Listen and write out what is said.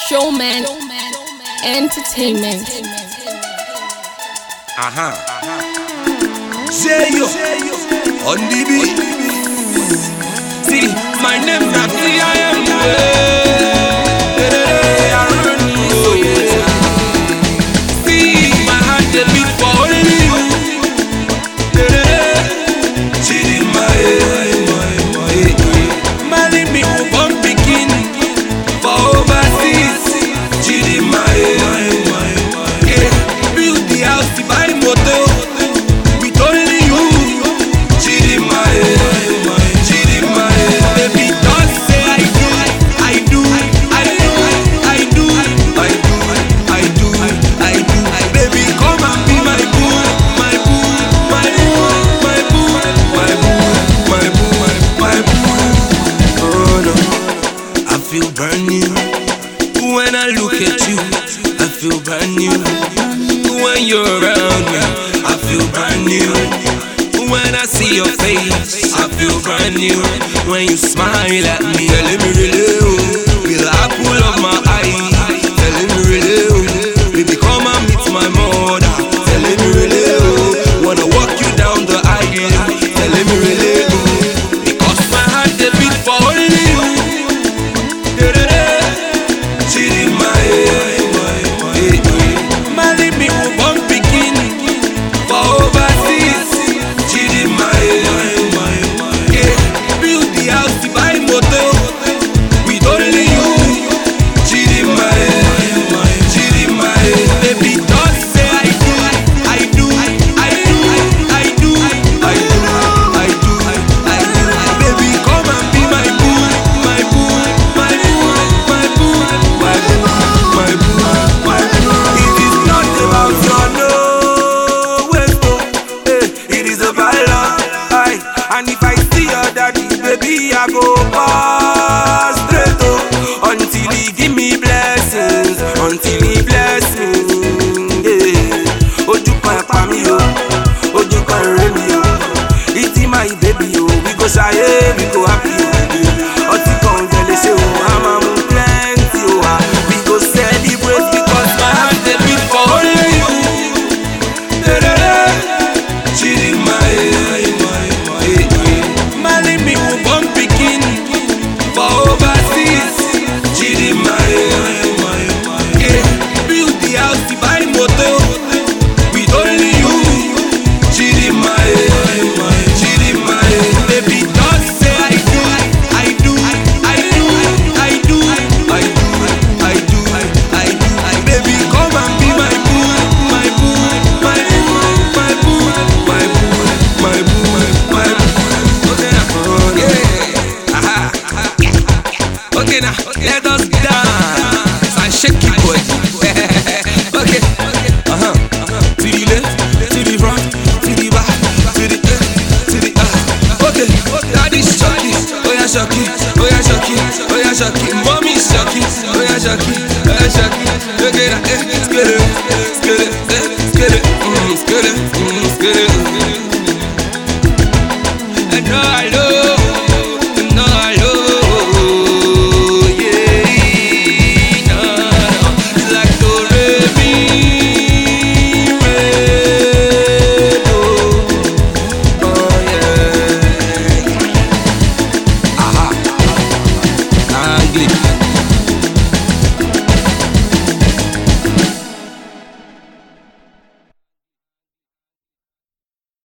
Showman Entertainment. Zeyo on the beat. See, my name is I am. See, my heart the beat for only you. Chidi my me who born pikin for overseas. Chidi build the house, buy motor. When I look at you, I feel brand new. When you're around me, I feel brand new. When I see your face, I feel brand new. When you smile at me, telling me really, with the apple of my eye, telling me really, baby come and meet my mother, telling me really, wanna walk you down the aisle, telling me really, because my heart they beat for only you. I go pass straight until he give me blessings, until he bless me. Yeah. Oju kan pa mi o, oju kan re mi o. Iti my baby o, we go shaye, we go happy o. Oti kan jele se o, ama mu plenty o. We go celebrate because my heart dey beat for only you. Chidi me who born pikin for overseas. Chidi build the house, buy motor with only you. Chidi baby don't say I do. Baby come and be my boo. Okay now, let us dance and shake it, boy. Okay, to the left, to the right, to the back, to the to the Okay, daddy shock it, oh yeah shock it, oh yeah shock it, oh yeah shock it, mommy shock it, oh yeah shock it.